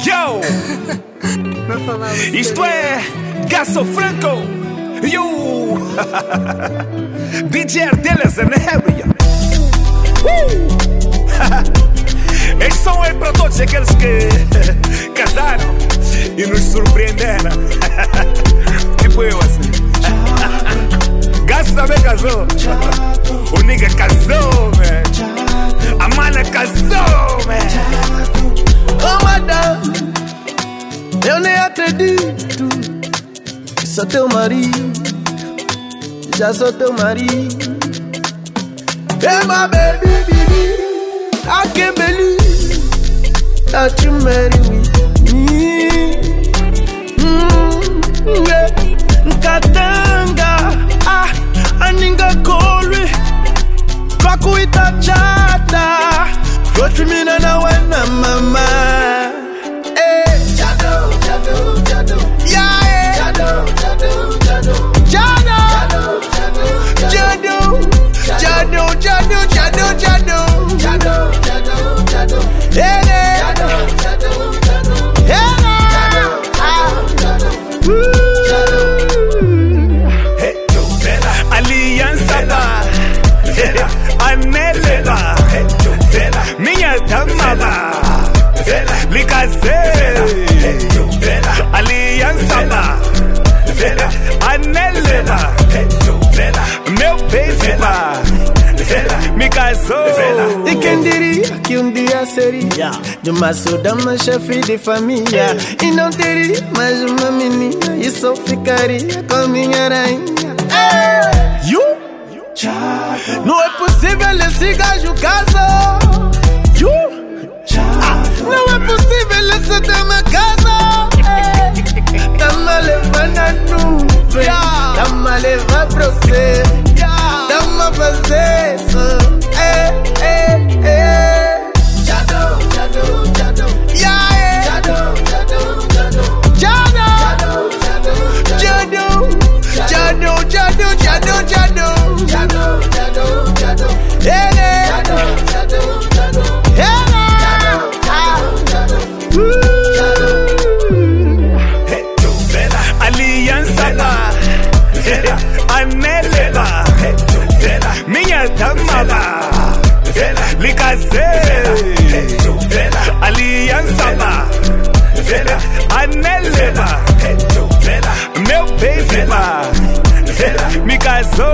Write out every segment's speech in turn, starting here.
Yo! Isto é Gasso Franco! Yo! DJ Ardelas and area! Este som é para todos aqueles que casaram e nos surpreenderam. Tipo eu assim. Gasso também casou. O nigga casou, man. A mana casou, man. Oh, madame, eu nem acredito que sou teu marido. Já sou teu marido. Hey, my baby, baby, I can't believe that you married with me. Yeah. Katanga, aninga kolwe, kwakuita chata, kochumina na wena mama. Hey, jado, jado, jado, yeah, hey. Jado, jado, jado, jado, jado, jado, jado, jado, jado, jado, jado, jado, jado, hey, jado, jado, jado, hey, Aliança ba, anele ba, minha dama ba, lhe casei. Aliança ba, anele ba, meu beijo ba, me casou. E quem diria que dia seria de uma sudama chefe de família e não teria mais uma menina e só ficaria com minha rainha. You? Não é possível esse gajo casar. You? Não é possível esse dama casar. Dama levando a nuvem, dama levar pra você, dama fazer isso. Jado, jado, jado, yeah, jado, jado, jado, jado, jado, jado, jado, jado, jado, jado, jado, jado, jado, hey, jado, jado, jado, hey, aliança ba, anele ba, minha dama ba, lhe casei. Aliança ba, anele ba, meu beijo ba, me casou.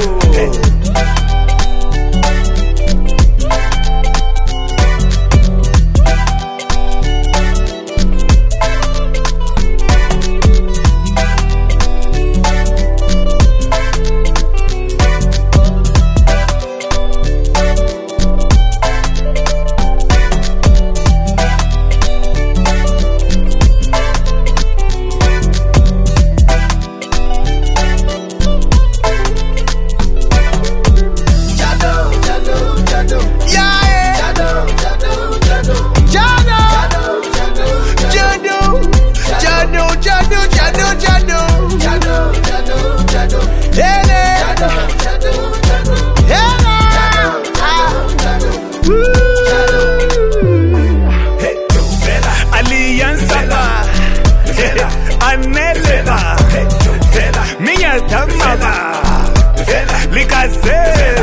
Aliança ba, anele ba, minha dama ba, lhe casei.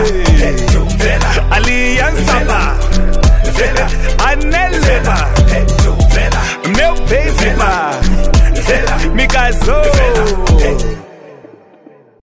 Aliança ba, anele ba, meu beijo